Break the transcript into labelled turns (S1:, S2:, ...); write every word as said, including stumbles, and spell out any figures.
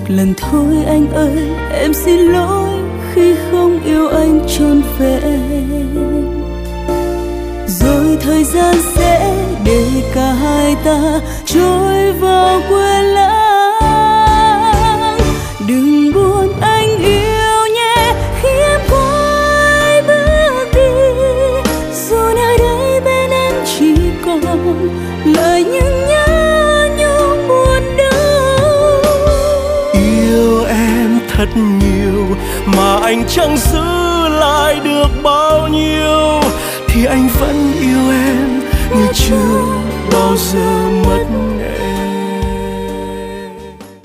S1: lần thôi anh ơi, em xin lỗi khi không yêu anh trọn vẹn. Rồi thời gian sẽ để cả hai ta trôi vào quên lãng. Đừng buồn anh yêu nhé khi em quay bước đi, dù nơi đây bên em chỉ còn lời những nhớ nhung buồn đau.
S2: Yêu em thật nhiều mà anh chẳng giữ lại được bao nhiêu, thì anh vẫn yêu em như chưa bao giờ mất em.